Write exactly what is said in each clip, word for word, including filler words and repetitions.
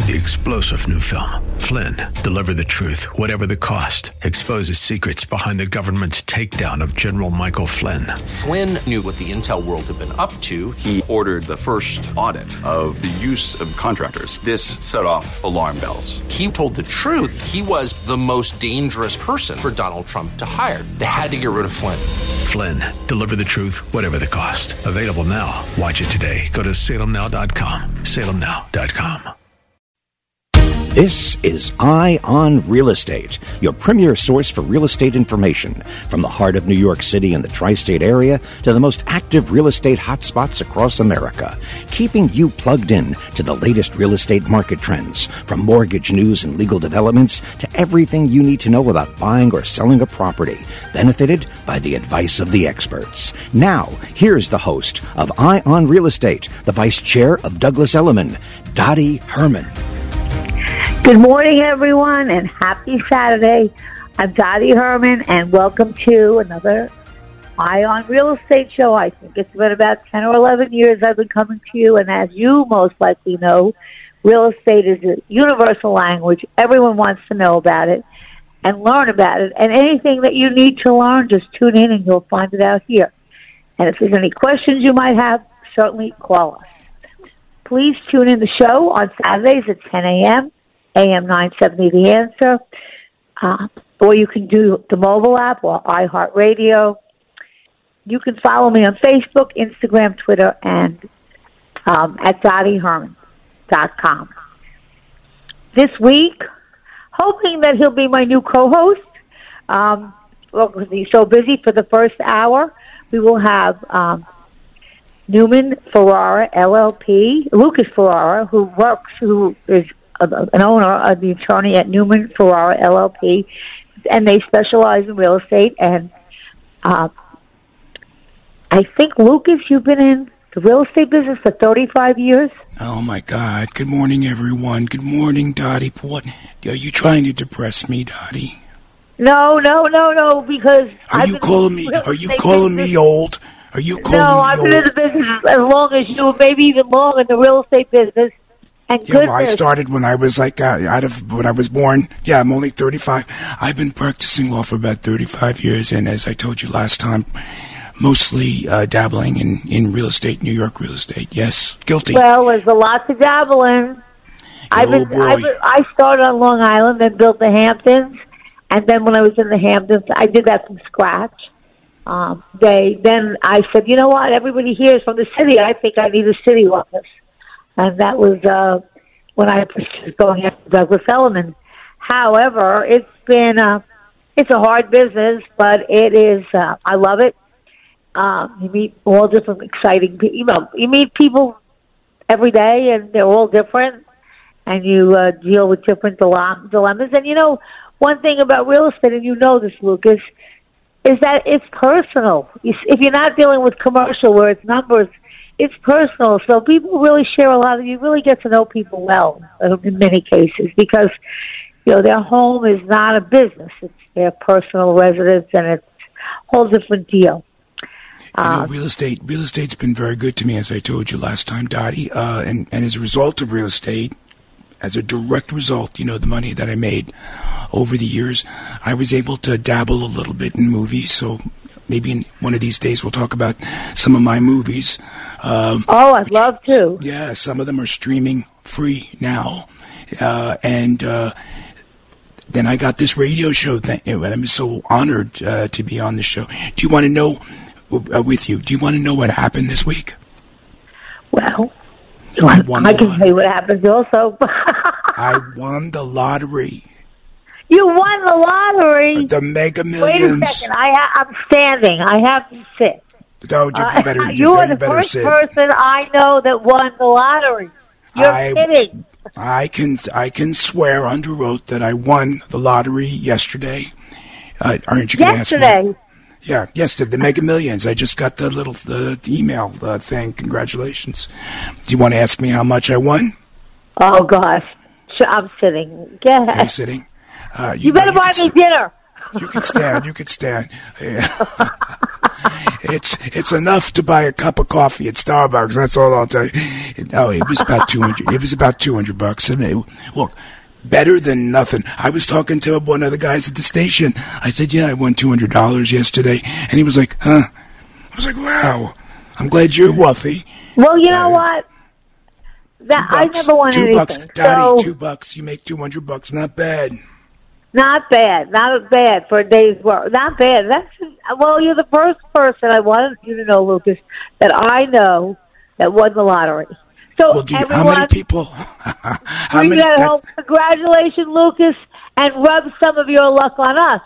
the explosive new film, Flynn, Deliver the Truth, Whatever the Cost, exposes secrets behind the government's takedown of General Michael Flynn. Flynn knew what the intel world had been up to. He ordered the first audit of the use of contractors. This set off alarm bells. He told the truth. He was the most dangerous person for Donald Trump to hire. They had to get rid of Flynn. Flynn, Deliver the Truth, Whatever the Cost. Available now. Watch it today. Go to salem now dot com. salem now dot com. This is Eye on Real Estate, your premier source for real estate information. From the heart of New York City and the tri-state area to the most active real estate hotspots across America, keeping you plugged in to the latest real estate market trends, from mortgage news and legal developments to everything you need to know about buying or selling a property, benefited by the advice of the experts. Now, here's the host of Eye on Real Estate, the vice chair of Douglas Elliman, Dottie Herman. Good morning, everyone, and happy Saturday. I'm Dottie Herman, and welcome to another Eye on Real Estate show. I think it's been about ten or eleven years I've been coming to you, and as you most likely know, real estate is a universal language. Everyone wants to know about it and learn about it, and anything that you need to learn, just tune in and you'll find it out here. And if there's any questions you might have, certainly call us. Please tune in the show on Saturdays at ten a.m., A M nine seventy The Answer, uh, or you can do the mobile app or iHeartRadio. You can follow me on Facebook, Instagram, Twitter, and um, at dottie herman dot com. This week, hoping that he'll be my new co-host, um, well, because he's so busy for the first hour, we will have um, Newman Ferrara, L L P, Lucas Ferrara, who works, who is an owner of the attorney at Newman Ferrara, L L P, and they specialize in real estate. And uh, I think, Lucas, you've been in the real estate business for thirty-five years. Oh, my God. Good morning, everyone. Good morning, Dottie. What, are you trying to depress me, Dottie? No, no, no, no, because... Are I've you calling me, are you calling business. me old? Are you calling no, me I've old? been in the business as long as you, maybe even longer in the real estate business. And yeah, well, I started when I was like uh, out of when I was born. Yeah, I'm only thirty-five. I've been practicing law for about thirty-five years, and as I told you last time, mostly uh, dabbling in, in real estate, New York real estate. Yes, guilty. Well, there's a lot to dabble in. I've oh, been, boy. I've been, I started on Long Island, then built the Hamptons, and then when I was in the Hamptons, I did that from scratch. Um, they then I said, you know what? Everybody here is from the city. I think I need a city office. And that was uh, when I was going after Douglas Elliman. However, it's been uh, it's a hard business, but it is. Uh, I love it. Uh, you meet all different exciting people. You know, you meet people every day, and they're all different. And you uh, deal with different dile- dilemmas. And you know, one thing about real estate, and you know this, Lucas, is that it's personal. If you're not dealing with commercial where it's numbers, it's personal, so people really share a lot of, you really get to know people well in many cases because, you know, their home is not a business. It's their personal residence, and it's a whole different deal. You know, Uh, real estate, real estate's been very good to me, as I told you last time, Dottie, uh, and, and as a result of real estate, as a direct result, you know, the money that I made over the years, I was able to dabble a little bit in movies, so maybe in one of these days we'll talk about some of my movies. Um, oh, I'd which, love to. Yeah, some of them are streaming free now. Uh, and uh, then I got this radio show thing, and I'm so honored uh, to be on the show. Do you want to know, uh, with you, do you want to know what happened this week? Well, I, won I the can lottery. tell you what happens also. I won the lottery. You won the lottery. The Mega Wait Millions. a second. I ha- I'm standing. I have to sit. Oh, you Uh, better, you, you are you the better first sit. person I know that won the lottery. You're I- kidding. I can I can swear under oath that I won the lottery yesterday. Uh, aren't you going to ask me? Yesterday. Yeah, yesterday, the Mega Millions. I just got the little the email uh, thing. Congratulations. Do you want to ask me how much I won? Oh, gosh. So I'm sitting. Go ahead. Are you sitting? Uh, You better you buy can me dinner. You could stand. You could stand. Yeah. it's it's enough to buy a cup of coffee at Starbucks. That's all I'll tell you. No, it was about two hundred. It was about two hundred bucks. And it, look, better than nothing. I was talking to one of the guys at the station. I said, "Yeah, I won two hundred dollars yesterday," and he was like, "Huh?" I was like, "Wow, I'm glad you're wealthy." Well, you know uh, what? That I never won two anything. Bucks, Daddy, so, two bucks. You make two hundred bucks. Not bad. Not bad. Not bad for a day's work. Not bad. That's well, you're the first person I wanted you to know, Lucas, that I know that won the lottery. So well, do you, everyone, how many people? how we many? got home. Congratulations, Lucas, and rub some of your luck on us.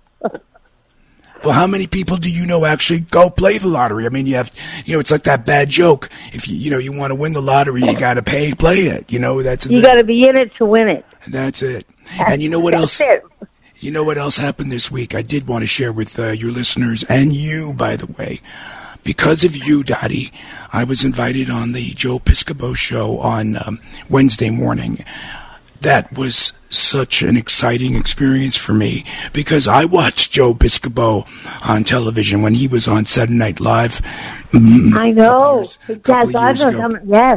Well, how many people do you know actually go play the lottery? I mean, you have, you know, it's like that bad joke. If you, you know, you want to win the lottery, you got to pay, play it. You know, that's you got to be in it to win it. That's it. And you know what else? You know what else happened this week? I did want to share with uh, your listeners and you, by the way. Because of you, Dottie, I was invited on the Joe Piscopo show on um, Wednesday morning. That was such an exciting experience for me because I watched Joe Piscopo on television when he was on Saturday Night Live. Mm, I know. Years, yes, I know. Some, yes.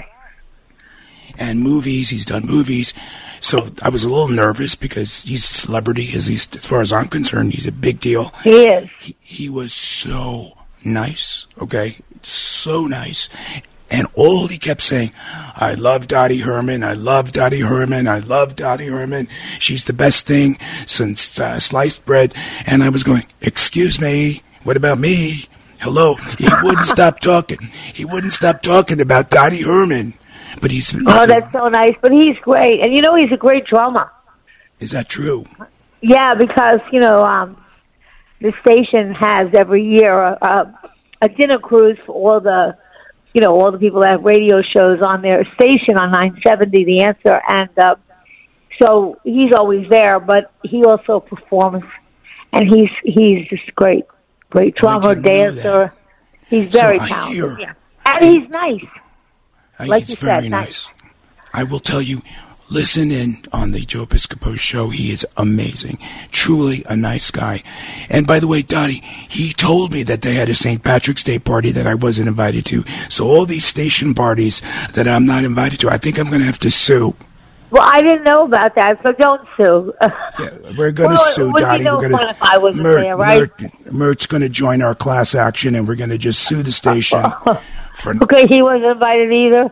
And movies, he's done movies. So I was a little nervous because he's a celebrity, at least as far as I'm concerned. He's a big deal. He is. He, he was so nice, okay? So nice. And all he kept saying, I love Dottie Herman, I love Dottie Herman, I love Dottie Herman. She's the best thing since uh, sliced bread. And I was going, excuse me, what about me? Hello? He wouldn't stop talking. He wouldn't stop talking about Dottie Herman. But he's... he's oh, that's a, so nice. But he's great. And you know he's a great drummer. Is that true? Yeah, because, you know, um, the station has every year a, a dinner cruise for all the... you know, all the people that have radio shows on their station on nine seventy, The Answer. And uh, so he's always there, but he also performs. And he's he's just great, great drummer, dancer. He's very so talented. Hear, yeah. And he's nice. I, like it's you very said, nice. nice. I will tell you, listen in on the Joe Piscopo show. He is amazing. Truly a nice guy. And by the way, Dottie, he told me that they had a Saint Patrick's Day party that I wasn't invited to. So all these station parties that I'm not invited to, I think I'm going to have to sue. Well, I didn't know about that, so don't sue. Yeah, we're going to well, sue, would Dottie. Be no we're fun if I wasn't Mert, there, right? Mert, Mert's going to join our class action, and we're going to just sue the station. for Okay, he wasn't invited either.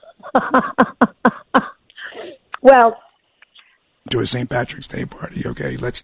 Well, to a Saint Patrick's Day party, okay? Let's.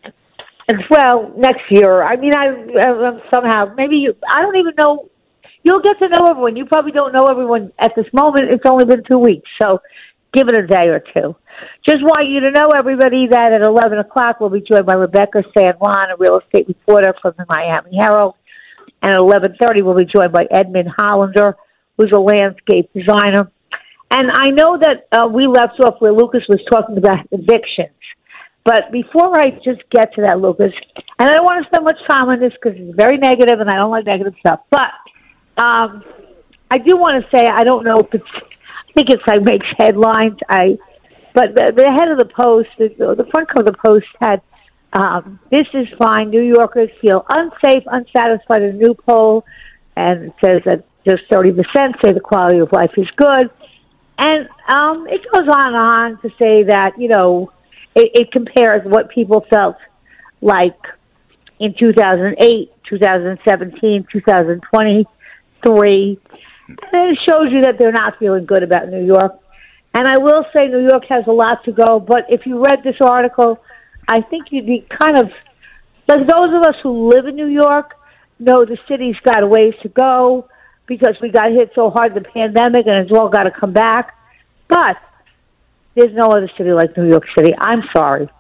Well, next year. I mean, I, I somehow maybe you. I don't even know. You'll get to know everyone. You probably don't know everyone at this moment. It's only been two weeks, so give it a day or two. Just want you to know, everybody, that at eleven o'clock we'll be joined by Rebecca San Juan, a real estate reporter from the Miami Herald, and at eleven thirty we'll be joined by Edmund Hollander, who's a landscape designer. And I know that uh, we left off where Lucas was talking about evictions. But before I just get to that, Lucas, and I don't want to spend much time on this because it's very negative and I don't like negative stuff, but um, I do want to say, I don't know if it's, I think it's like makes headlines, I, but the, the head of the Post, the, the front cover of the Post had, um, this is fine, New Yorkers feel unsafe, unsatisfied in a new poll, and it says that just thirty percent say the quality of life is good. And um, it goes on and on to say that, you know, it, it compares what people felt like in two thousand eight, two thousand seventeen, two thousand twenty-three. And it shows you that they're not feeling good about New York. And I will say New York has a lot to go, but if you read this article, I think you'd be kind of, like those of us who live in New York know the city's got a ways to go, because we got hit so hard in the pandemic and it's all got to come back. But there's no other city like New York City. I'm sorry.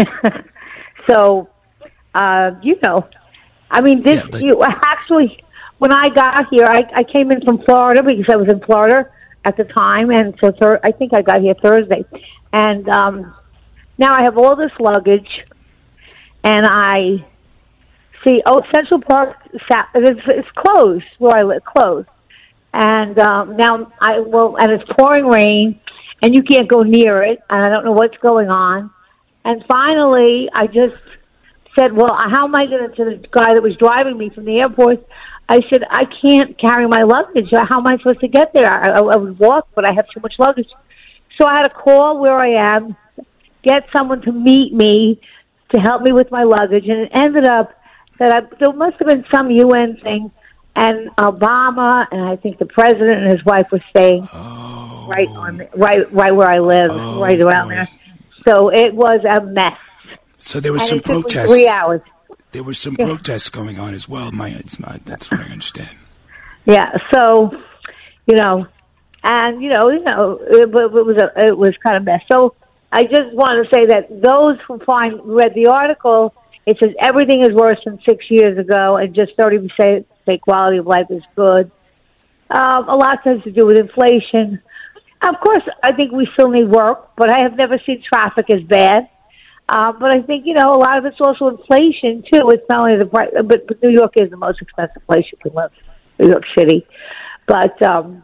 so, uh, you know, I mean, this, yeah, but- you actually, when I got here, I, I came in from Florida because I was in Florida at the time. And so thir- I think I got here Thursday. And um, now I have all this luggage and I... See, oh, Central Park, it's, it's closed where I live, closed. And um, now I well, and it's pouring rain, and you can't go near it, and I don't know what's going on. And finally, I just said, well, how am I going to, to the guy that was driving me from the airport, I said, I can't carry my luggage. How am I supposed to get there? I, I, I would walk, but I have too much luggage. So I had to call where I am, get someone to meet me to help me with my luggage, and it ended up that I, there must have been some U N thing, and Obama and I think the president and his wife were staying oh. right on the, right right where I live, oh, right around boy. there. So it was a mess. So there was and some it took me protests. Three hours. There were some yeah. protests going on as well. My, it's my, that's what I understand. Yeah. So, you know, and you know, you know, it, it was a, it was kind of mess. So I just want to say that those who find read the article, it says everything is worse than six years ago, and just thirty percent say quality of life is good. Um, a lot has to do with inflation. Of course, I think we still need work, but I have never seen traffic as bad. Uh, but I think, you know, a lot of it's also inflation, too. It's not only the price, but, but New York is the most expensive place you can live, New York City. But, um,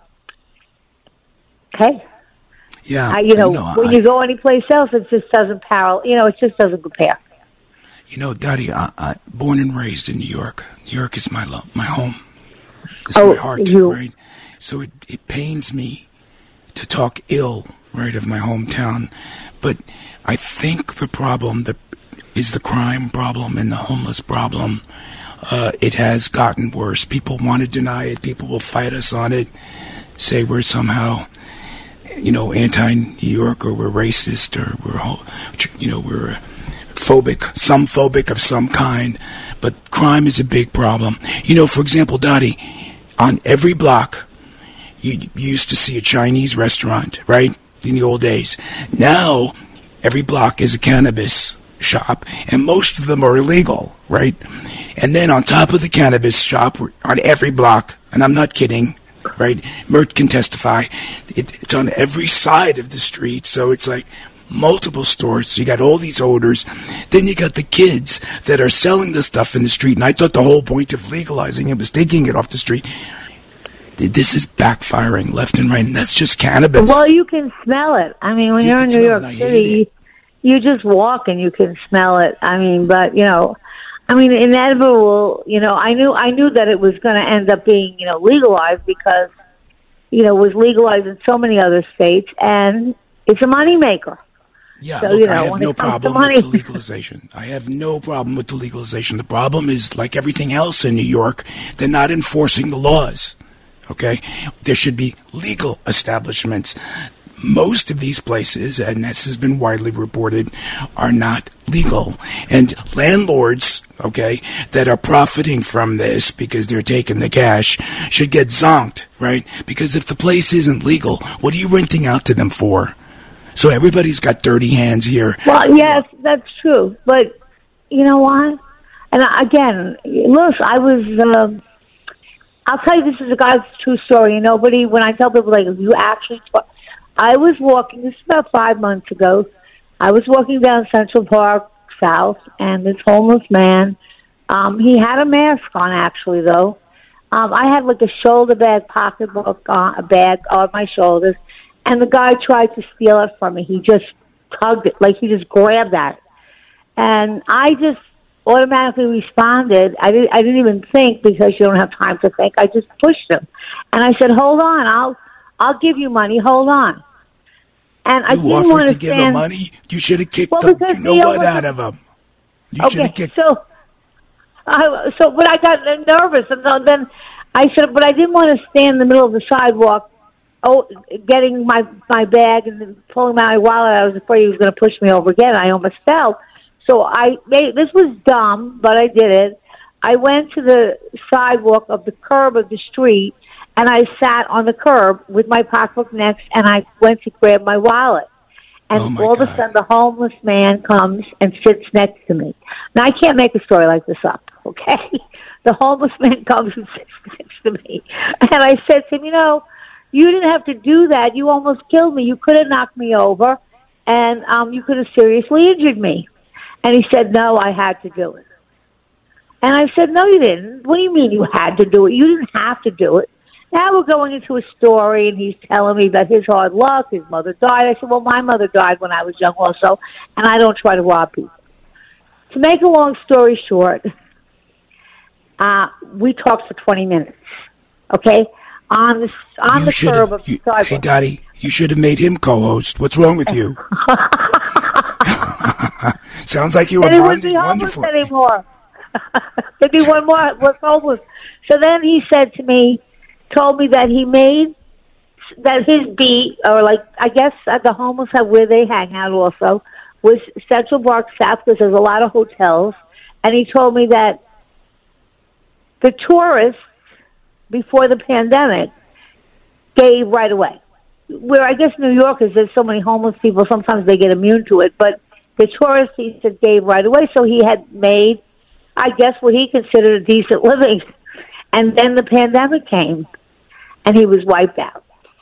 hey. Yeah. I, you know, no, when I, you go anyplace else, it just doesn't parallel. You know, it just doesn't compare. You know, Dottie, I, I born and raised in New York. New York is my love, my home. It's oh, my heart, you. right? So it, it pains me to talk ill, right, of my hometown. But I think the problem that is the crime problem and the homeless problem. Uh, it has gotten worse. People want to deny it. People will fight us on it, say we're somehow, you know, anti-New York, or we're racist, or we're, you know, we're phobic, some phobic of some kind. But crime is a big problem. You know, for example, Dottie, on every block, you, you used to see a Chinese restaurant, right, in the old days. Now, every block is a cannabis shop, and most of them are illegal, right? And then on top of the cannabis shop, on every block, and I'm not kidding, right? Mert can testify, it, it's on every side of the street, so it's like multiple stores. So you got all these odors. Then you got the kids that are selling the stuff in the street, and I thought the whole point of legalizing it was taking it off the street. This is backfiring left and right, and that's just cannabis. Well, you can smell it. I mean, when You you're can in New smell York it. I City, hate you, you just walk and you can smell it. I mean, but, you know, I mean, inevitable, you know, I knew I knew that it was going to end up being, you know, legalized because, you know, it was legalized in so many other states, and it's a moneymaker. Yeah, So, look, you know, I have when no it comes to problem money- with the legalization. I have no problem with the legalization. The problem is, like everything else in New York, they're not enforcing the laws. Okay? There should be legal establishments. Most of these places, and this has been widely reported, are not legal. And landlords, okay, that are profiting from this because they're taking the cash should get zonked, right? Because if the place isn't legal, what are you renting out to them for? So everybody's got dirty hands here. Well, yes, that's true. But you know what? And again, look, I was, um, I'll tell you, this is a guy's true story. And nobody, when I tell people, like, you actually, talk, I was walking, this is about five months ago, I was walking down Central Park South, and this homeless man, um, he had a mask on, actually, though. Um, I had, like, a shoulder bag, pocketbook, uh, a bag on my shoulders, and the guy tried to steal it from me. He just tugged it, like he just grabbed at it. And I just automatically responded. I didn't, I didn't even think, because you don't have time to think. I just pushed him. And I said, hold on, I'll I'll give you money, hold on. And I You didn't offered want to to give him stand, money? You should have kicked Well, the because you know he what almost- out of him. You should have Okay, kicked. so, I, so, but I got nervous, and so then I said, but I didn't want to stand in the middle of the sidewalk, oh, getting my my bag and then pulling out my wallet. I was afraid he was going to push me over again. I almost fell. So I made, this was dumb, but I did it. I went to the sidewalk of the curb of the street, and I sat on the curb with my pocketbook next, and I went to grab my wallet. And Oh, my all of a God. sudden, the homeless man comes and sits next to me. Now, I can't make a story like this up, okay? The homeless man comes and sits next to me. And I said to him, you know, you didn't have to do that. You almost killed me. You could have knocked me over, and um, you could have seriously injured me. And he said, no, I had to do it. And I said, no, you didn't. What do you mean you had to do it? You didn't have to do it. Now we're going into a story, and he's telling me about his hard luck. His mother died. I said, well, my mother died when I was young also, and I don't try to rob people. to make a long story short, uh, we talked for twenty minutes, okay, on the, on you the curb of you, the sidewalk. Hey, Dottie, you should have made him co-host. What's wrong with you? Sounds like you were and he bonding wouldn't be homeless wonderful. anymore. There'd be one more was homeless. So then he said to me, told me that he made, that his beat, or like, I guess at the homeless hub where they hang out also, was Central Park South, because there's a lot of hotels. And he told me that the tourists, before the pandemic, gave right away. Where I guess New Yorkers, there's so many homeless people, sometimes they get immune to it, but the tourists, he said, gave right away. So he had made, I guess, what he considered a decent living. And then the pandemic came, and he was wiped out.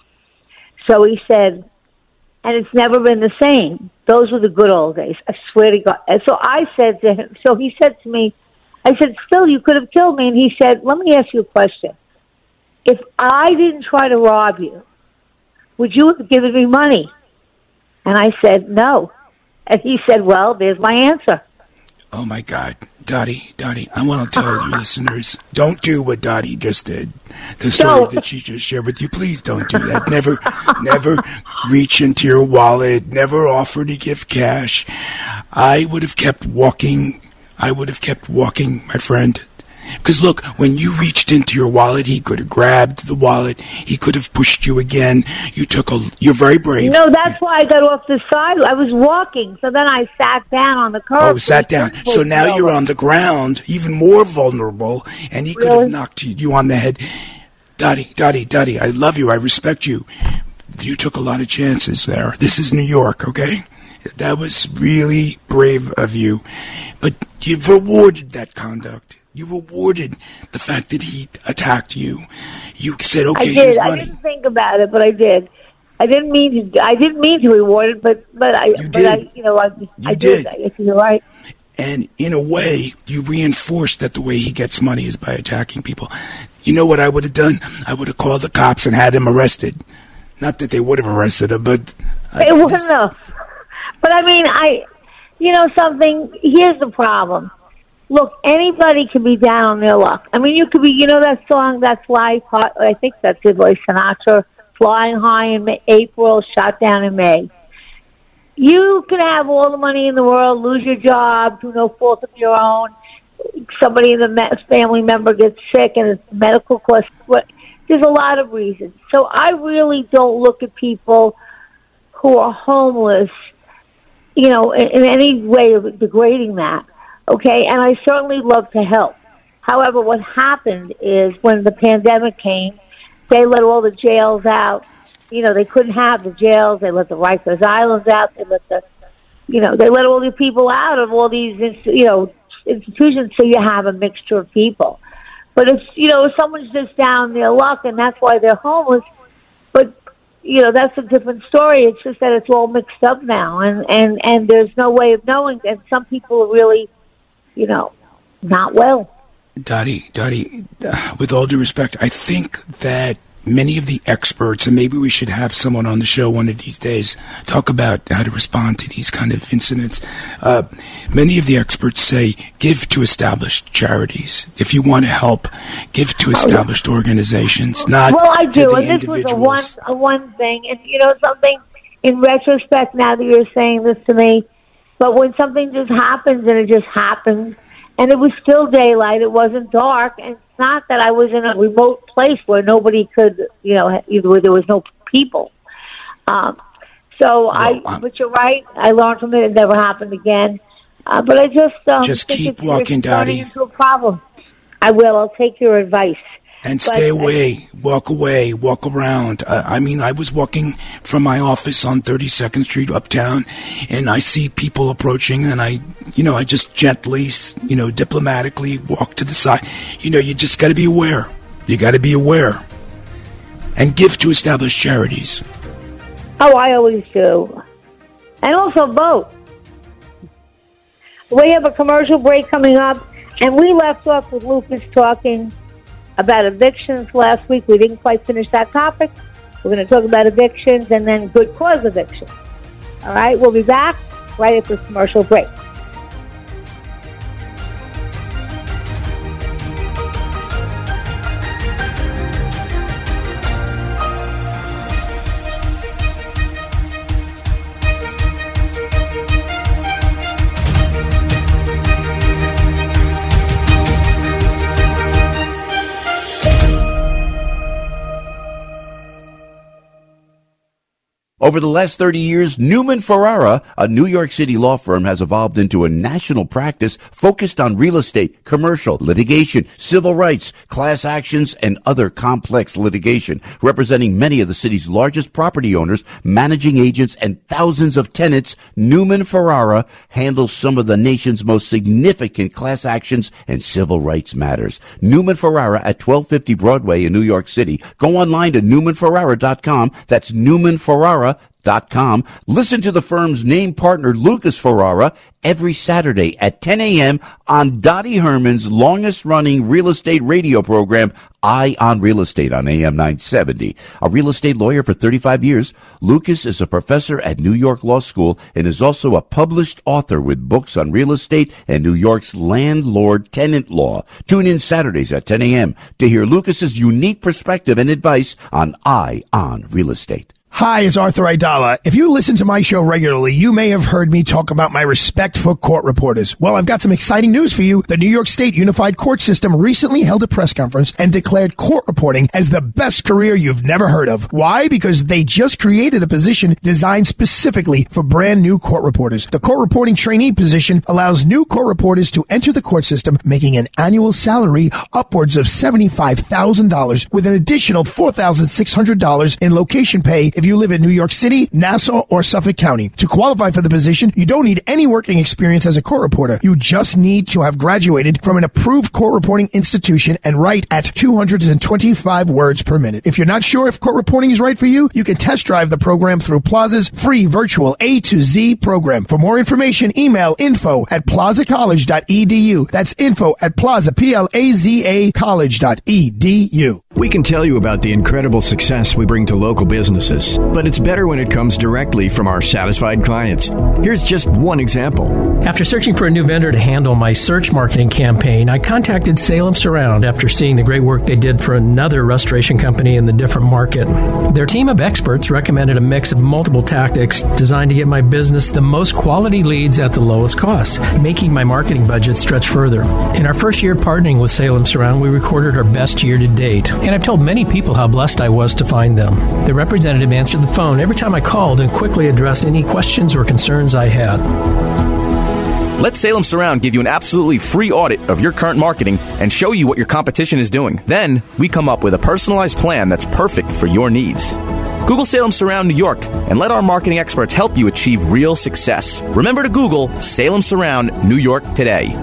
So he said, and it's never been the same. Those were the good old days. I swear to God. And so I said to him, so he said to me, I said, still, you could have killed me. And he said, let me ask you a question. If I didn't try to rob you, would you have given me money? And I said, no. And he said, well, there's my answer. Oh, my God. Dottie, Dottie, I want to tell you listeners, don't do what Dottie just did. The story No. that she just shared with you, please don't do that. Never, never reach into your wallet. Never offer to give cash. I would have kept walking. I would have kept walking, my friend. Because look, when you reached into your wallet, he could have grabbed the wallet. He could have pushed you again. You took a, you're very brave. No, that's why I got off the side. I was walking, so then I sat down on the curb. Oh, sat down. So now you're on the ground, even more vulnerable, and he could Really? have knocked you, you on the head. Dottie, Dottie, Dottie, I love you. I respect you. You took a lot of chances there. This is New York, okay? That was really brave of you. But you've rewarded that conduct. You rewarded the fact that he attacked you. You said, "Okay, I did. here's I money." didn't think about it, but I did. I didn't mean to. I didn't mean to reward it, but but I. You but did. I, you know, I, I did. did. I guess you're right. And in a way, you reinforced that the way he gets money is by attacking people. You know what I would have done? I would have called the cops and had him arrested. Not that they would have arrested him, but uh, It wasn't this- enough. But I mean, I. You know something. Here's the problem. Look, anybody can be down on their luck. I mean, you could be, you know that song, That's Life, I think that's Good Boy Sinatra, Flying High in May, April, Shot Down in May. You can have all the money in the world, lose your job through no fault of your own. Somebody in the family member gets sick and it's medical costs. There's a lot of reasons. So I really don't look at people who are homeless, you know, in, in any way of degrading that. Okay, and I certainly love to help. However, what happened is when the pandemic came, they let all the jails out. You know, they couldn't have the jails. They let the Rikers Islands out. They let the, you know, they let all the people out of all these, you know, institutions, so you have a mixture of people. But if, you know, if someone's just down their luck and that's why they're homeless, but, you know, that's a different story. It's just that it's all mixed up now, and, and, and there's no way of knowing, and some people are really, you know, not well. Dottie, Dottie, uh, with all due respect, I think that many of the experts, and maybe we should have someone on the show one of these days, talk about how to respond to these kind of incidents. Uh, many of the experts say, give to established charities. If you want to help, give to established organizations, not well, I to do, the and this was a one, individuals. a one thing. And, you know, something, in retrospect, now that you're saying this to me, but when something just happens and it just happens, and it was still daylight, it wasn't dark, and it's not that I was in a remote place where nobody could, you know, where there was no people. Um, so I, um, but you're right, I learned from it, it never happened again. Uh, but I just, um, Just think keep it's, walking, it's turning Dottie. into a problem. I will, I'll take your advice. And But stay I- away, walk away, walk around. Uh, I mean, I was walking from my office on thirty-second Street uptown, and I see people approaching, and I, you know, I just gently, you know, diplomatically walk to the side. You know, you just got to be aware. You got to be aware. And give to established charities. Oh, I always do. And also vote. We have a commercial break coming up, and we left off with Lucas talking about evictions last week. We didn't quite finish that topic. We're going to talk about evictions and then good cause evictions. All right, we'll be back right at this commercial break. Over the last thirty years, Newman Ferrara, a New York City law firm, has evolved into a national practice focused on real estate, commercial, litigation, civil rights, class actions, and other complex litigation, representing many of the city's largest property owners, managing agents, and thousands of tenants. Newman Ferrara handles some of the nation's most significant class actions and civil rights matters. Newman Ferrara at twelve fifty Broadway in New York City. Go online to newman ferrara dot com. That's Newman Ferrara dot com. Listen to the firm's name partner, Lucas Ferrara, every Saturday at ten a.m. on Dottie Herman's longest-running real estate radio program, Eye on Real Estate, on A M nine seventy. A real estate lawyer for thirty-five years, Lucas is a professor at New York Law School and is also a published author with books on real estate and New York's landlord-tenant law. Tune in Saturdays at ten a.m. to hear Lucas's unique perspective and advice on Eye on Real Estate. Hi, it's Arthur Aidala. If you listen to my show regularly, you may have heard me talk about my respect for court reporters. Well, I've got some exciting news for you. The New York State Unified Court System recently held a press conference and declared court reporting as the best career you've never heard of. Why? Because they just created a position designed specifically for brand new court reporters. The court reporting trainee position allows new court reporters to enter the court system, making an annual salary upwards of seventy-five thousand dollars with an additional four thousand six hundred dollars in location pay if you live in New York City, Nassau, or Suffolk County. To qualify for the position, you don't need any working experience as a court reporter. You just need to have graduated from an approved court reporting institution and write at two hundred twenty-five words per minute. If you're not sure if court reporting is right for you, you can test drive the program through Plaza's free virtual A to Z program. For more information, email info at plaza college dot e d u. That's info at plaza, P L A Z A, college dot e d u. We can tell you about the incredible success we bring to local businesses, but it's better when it comes directly from our satisfied clients. Here's just one example. After searching for a new vendor to handle my search marketing campaign, I contacted Salem Surround after seeing the great work they did for another restoration company in the different market. Their team of experts recommended a mix of multiple tactics designed to get my business the most quality leads at the lowest cost, making my marketing budget stretch further. In our first year partnering with Salem Surround, we recorded our best year to date. And I've told many people how blessed I was to find them. The representative answered the phone every time I called and quickly addressed any questions or concerns I had. Let Salem Surround give you an absolutely free audit of your current marketing and show you what your competition is doing. Then, we come up with a personalized plan that's perfect for your needs. Google Salem Surround New York and let our marketing experts help you achieve real success. Remember to Google Salem Surround New York today.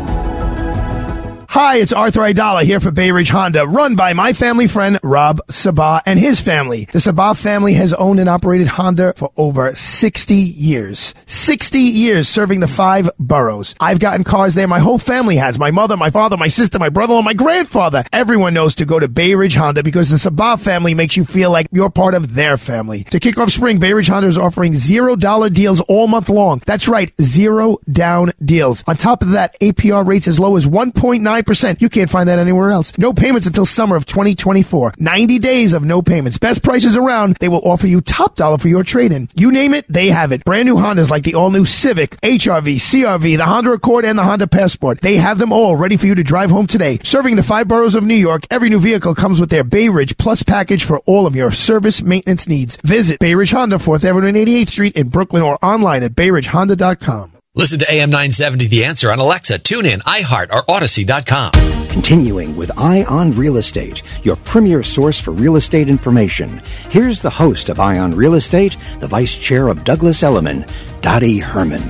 Hi, it's Arthur Aidala here for Bay Ridge Honda, run by my family friend Rob Sabah and his family. The Sabah family has owned and operated Honda for over sixty years. sixty years serving the five boroughs. I've gotten cars there. My whole family has. My mother, my father, my sister, my brother, and my grandfather. Everyone knows to go to Bay Ridge Honda because the Sabah family makes you feel like you're part of their family. To kick off spring, Bay Ridge Honda is offering zero dollar deals all month long. That's right, zero down deals. On top of that, A P R rates as low as one point nine percent. You can't find that anywhere else. No payments until summer of twenty twenty-four. ninety days of no payments. Best prices around. They will offer you top dollar for your trade-in. You name it, they have it. Brand new Hondas like the all-new Civic, H R V, C R V, the Honda Accord, and the Honda Passport. They have them all ready for you to drive home today. Serving the five boroughs of New York, every new vehicle comes with their Bay Ridge Plus package for all of your service maintenance needs. Visit Bay Ridge Honda, fourth Avenue and eighty-eighth Street in Brooklyn, or online at bay ridge honda dot com. Listen to A M nine seventy The Answer on Alexa, TuneIn, iHeart, or Odyssey dot com. Continuing with Eye on Real Estate, your premier source for real estate information. Here's the host of Eye on Real Estate, the vice chair of Douglas Elliman, Dottie Herman.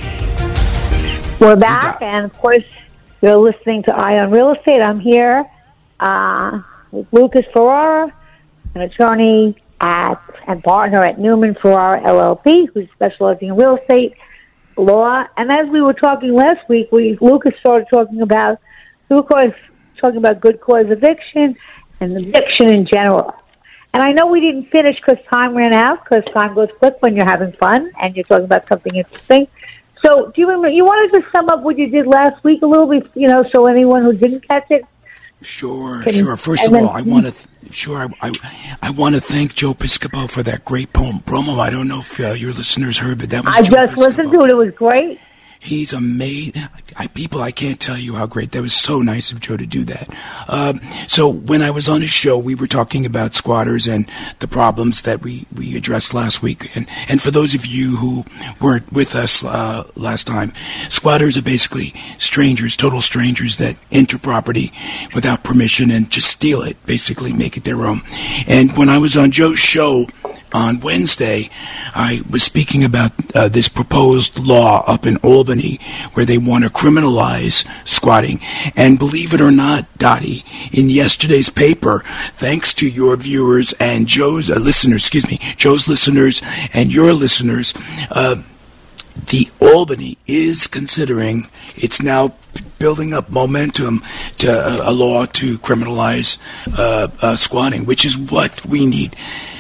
We're back, and of course, you're listening to Eye on Real Estate. I'm here uh, with Lucas Ferrara, an attorney at and partner at Newman Ferrara L L P, who's specializing in real estate law. And as we were talking last week, we Lucas started talking about of course, talking about good cause eviction and eviction in general. And I know we didn't finish because time ran out, because time goes quick when you're having fun and you're talking about something interesting. So do you remember, you want to just sum up what you did last week a little bit, you know, so anyone who didn't catch it? Sure, can, sure. First of then, all, I want to, th- sure, I, I, I want to thank Joe Piscopo for that great poem, promo. I don't know if uh, your listeners heard, but that was I Joe just Piscopo. listened to it. It was great. He's amazing. I, people, I can't tell you how great. That was so nice of Joe to do that. Um, so when I was on his show, we were talking about squatters and the problems that we, we addressed last week. And, and for those of you who weren't with us uh, last time, squatters are basically strangers, total strangers that enter property without permission and just steal it, basically make it their own. And when I was on Joe's show on Wednesday, I was speaking about uh, this proposed law up in Albany where they want to criminalize squatting. And believe it or not, Dottie, in yesterday's paper, thanks to your viewers and Joe's uh, listeners, excuse me, Joe's listeners and your listeners, uh, the Albany is considering, it's now building up momentum to uh, a law to criminalize uh, uh, squatting, which is what we need.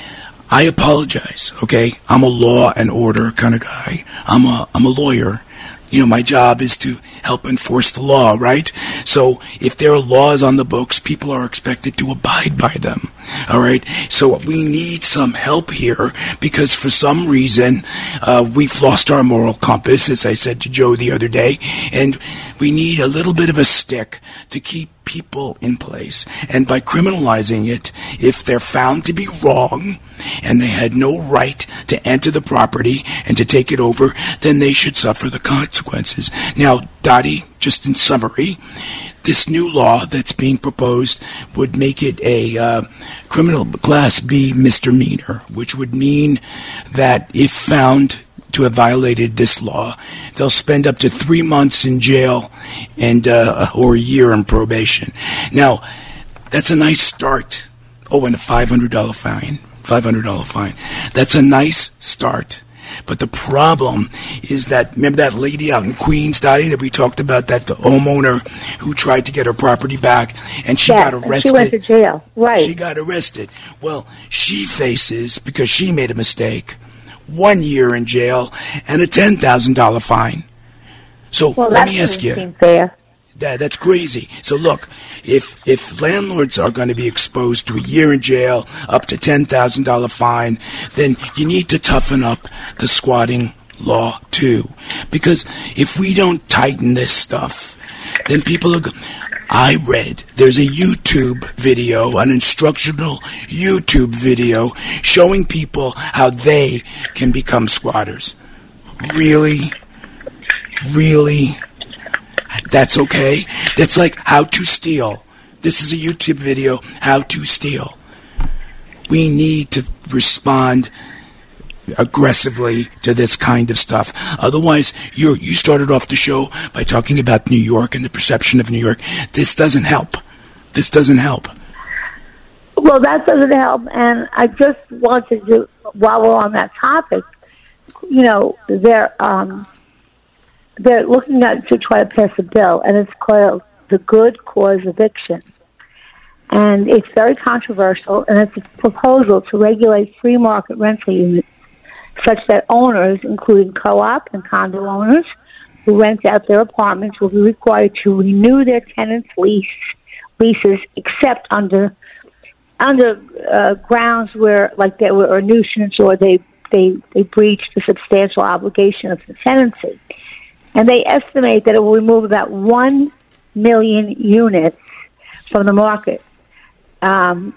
I apologize, okay? I'm a law and order kind of guy. I'm a I'm a lawyer. You know, my job is to help enforce the law, right? So if there are laws on the books, people are expected to abide by them, all right? So we need some help here because for some reason uh, we've lost our moral compass, as I said to Joe the other day, and we need a little bit of a stick to keep people in place. And by criminalizing it, if they're found to be wrong and they had no right to enter the property and to take it over, then they should suffer the consequences. Now, Dottie, just in summary, this new law that's being proposed would make it a uh, criminal class B misdemeanor, which would mean that if found to have violated this law, they'll spend up to three months in jail and uh, or a year in probation. Now, that's a nice start. Oh, and a five hundred dollars fine. five hundred dollars fine. That's a nice start. But the problem is that, remember that lady out in Queens, Dottie, that we talked about, that the homeowner who tried to get her property back, and she yes, got arrested. She went to jail, right. She got arrested. Well, she faces, because she made a mistake, one year in jail and a ten thousand dollars fine. So well, let me ask you. Fair. That, that's crazy. So look, if if landlords are going to be exposed to a year in jail, up to ten thousand dollars fine, then you need to toughen up the squatting law too. Because if we don't tighten this stuff, then people are... Go- I read there's a YouTube video, an instructional YouTube video showing people how they can become squatters. Really? Really? That's okay? That's like how to steal. This is a YouTube video, how to steal. We need to respond aggressively to this kind of stuff. Otherwise, you you started off the show by talking about New York and the perception of New York. This doesn't help. This doesn't help. Well, that doesn't help. And I just wanted to, while we're on that topic, you know, they're um, they're looking at to try to pass a bill, and it's called the Good Cause Eviction. And it's very controversial, and it's a proposal to regulate free market rental units such that owners, including co-op and condo owners, who rent out their apartments will be required to renew their tenants' lease leases, except under under uh, grounds where, like, they were a nuisance or they they they breached the substantial obligation of the tenancy. And they estimate that it will remove about one million units from the market. Um,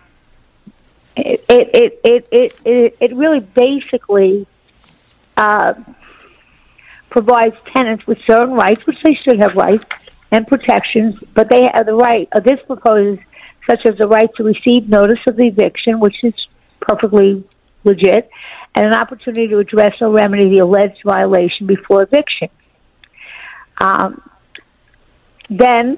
it it it it it it, it really basically uh, provides tenants with certain rights, which they should have rights and protections, but they have the right. Uh, this proposes such as the right to receive notice of the eviction, which is perfectly legit, and an opportunity to address or remedy the alleged violation before eviction. Um, then.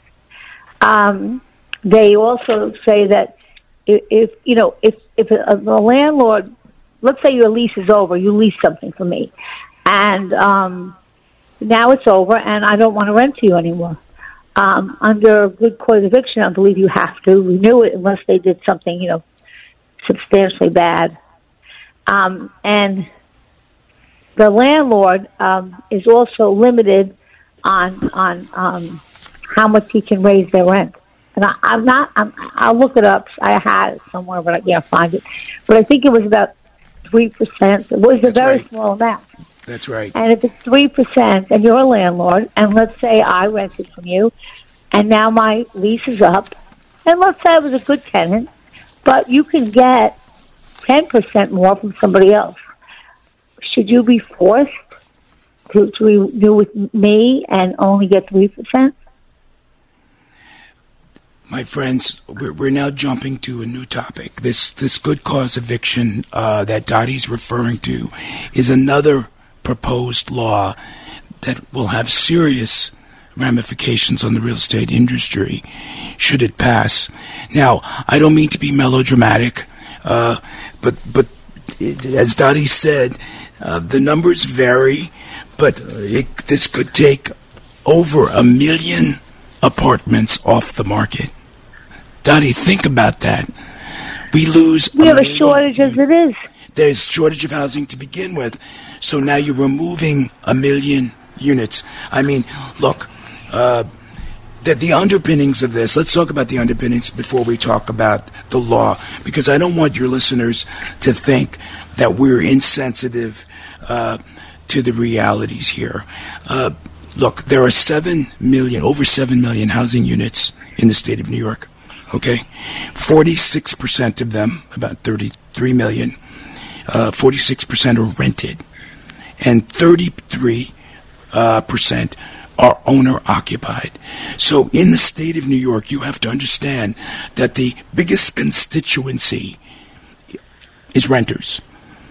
Um, They also say that if, if you know, if if a, a landlord, let's say your lease is over, you lease something from me, and um, now it's over, and I don't want to rent to you anymore. Um, under good cause eviction, I believe you have to renew it unless they did something, you know, substantially bad. Um, and the landlord um, is also limited on on um, how much he can raise their rent. And I, I'm not, I'm, I'll look it up. I had it somewhere, but I can't find it. But I think it was about three percent. It was a That's very right. small amount. That's right. And if it's three percent and you're a landlord, and let's say I rented from you, and now my lease is up, and let's say I was a good tenant, but you can get ten percent more from somebody else. Should you be forced to, to renew with me and only get three percent? My friends, we're, we're now jumping to a new topic. This this good cause eviction uh, that Dottie's referring to is another proposed law that will have serious ramifications on the real estate industry should it pass. Now, I don't mean to be melodramatic, uh, but but it, as Dottie said, uh, the numbers vary, but it, this could take over a million apartments off the market. Dottie, think about that. We lose. We have a shortage as it is. There's shortage of housing to begin with. So now you're removing a million units. I mean, look, uh, the, the underpinnings of this, let's talk about the underpinnings before we talk about the law, because I don't want your listeners to think that we're insensitive uh, to the realities here. Uh, look, there are seven million, over seven million housing units in the state of New York. Okay, forty-six percent of them, about thirty-three million, uh, forty-six percent are rented, and thirty-three uh, percent are owner-occupied. So in the state of New York, you have to understand that the biggest constituency is renters.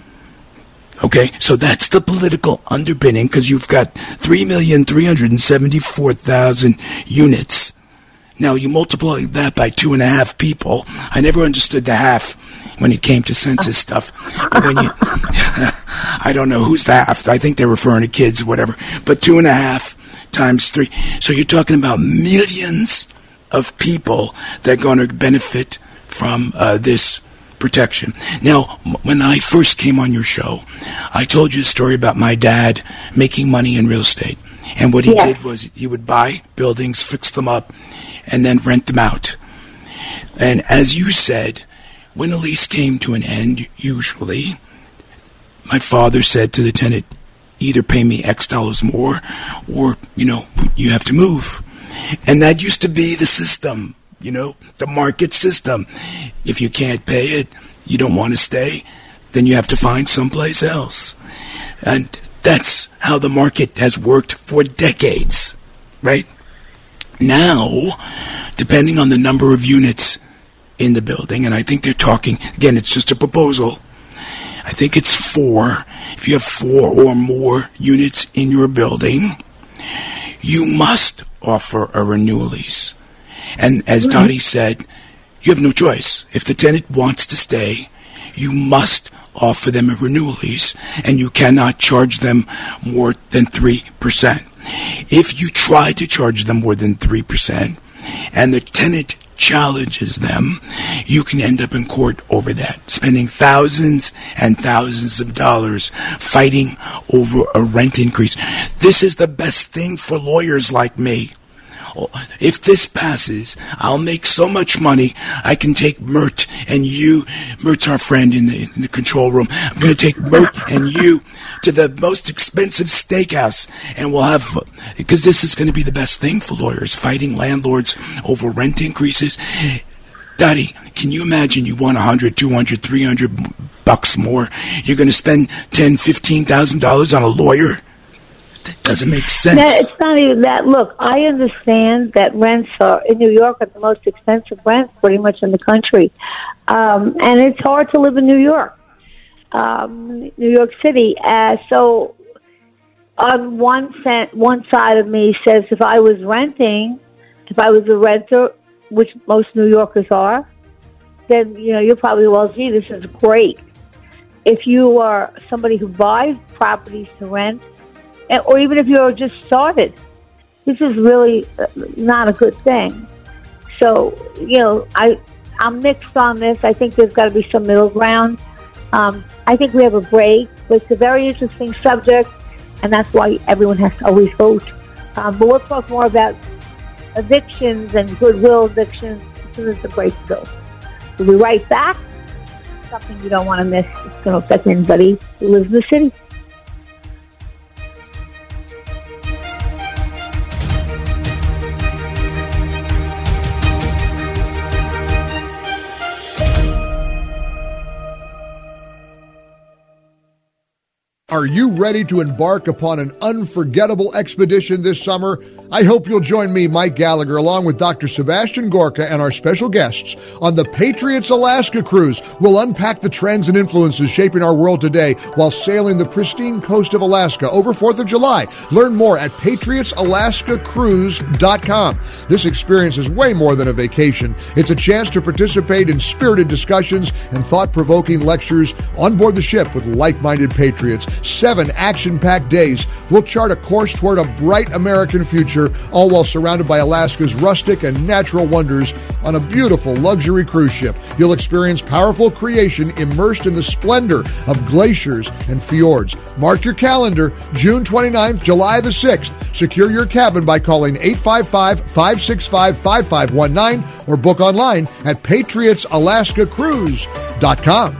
Okay, so that's the political underpinning, because you've got three million three hundred seventy-four thousand units. Now, you multiply that by two and a half people. I never understood the half when it came to census stuff. But when you, I don't know who's the half. I think they're referring to kids or whatever. But two and a half times three. So you're talking about millions of people that are going to benefit from uh, this protection. Now, when I first came on your show, I told you a story about my dad making money in real estate. And what he yes. did was he would buy buildings, fix them up, and then rent them out. And as you said, when a lease came to an end, usually, my father said to the tenant, either pay me X dollars more, or, you know, you have to move. And that used to be the system, you know, the market system. If you can't pay it, you don't want to stay, then you have to find someplace else. And that's how the market has worked for decades, right? Now, depending on the number of units in the building, and I think they're talking, again, it's just a proposal. I think it's four. If you have four or more units in your building, you must offer a renewal lease. And as mm-hmm. Dottie said, you have no choice. If the tenant wants to stay, you must offer them a renewal lease, and you cannot charge them more than three percent. If you try to charge them more than three percent and the tenant challenges them, you can end up in court over that, spending thousands and thousands of dollars fighting over a rent increase. This is the best thing for lawyers like me. If this passes, I'll make so much money, I can take Mert and you, Mert's our friend in the, in the control room, I'm going to take Mert and you to the most expensive steakhouse, and we'll have, because this is going to be the best thing for lawyers, fighting landlords over rent increases. Dottie, can you imagine you want one hundred, two hundred, three hundred bucks more? You're going to spend ten thousand dollars, fifteen thousand dollars on a lawyer? That doesn't make sense. No, it's not even that. Look, I understand that rents are in New York are the most expensive rents pretty much in the country. Um, and it's hard to live in New York, um, New York City. Uh, so on one, cent, one side of me says if I was renting, if I was a renter, which most New Yorkers are, then, you know, you're probably, well, gee, this is great. If you are somebody who buys properties to rent, or even if you're just started, this is really not a good thing. So, you know, I, I'm mixed on this. I think there's got to be some middle ground. Um, I think we have a break, but it's a very interesting subject, and that's why everyone has to always vote. Um, but we'll talk more about evictions and goodwill evictions as soon as the break goes. We'll be right back. Something you don't want to miss. It's going to affect anybody who lives in the city. Are you ready to embark upon an unforgettable expedition this summer? I hope you'll join me, Mike Gallagher, along with Doctor Sebastian Gorka and our special guests on the Patriots Alaska Cruise. We'll unpack the trends and influences shaping our world today while sailing the pristine coast of Alaska over fourth of July. Learn more at patriots alaska cruise dot com. This experience is way more than a vacation. It's a chance to participate in spirited discussions and thought-provoking lectures on board the ship with like-minded patriots. Seven action-packed days will chart a course toward a bright American future, all while surrounded by Alaska's rustic and natural wonders on a beautiful luxury cruise ship. You'll experience powerful creation immersed in the splendor of glaciers and fjords. Mark your calendar, June twenty-ninth, July the sixth. Secure your cabin by calling eight five five, five six five, five five one nine or book online at patriots alaska cruise dot com.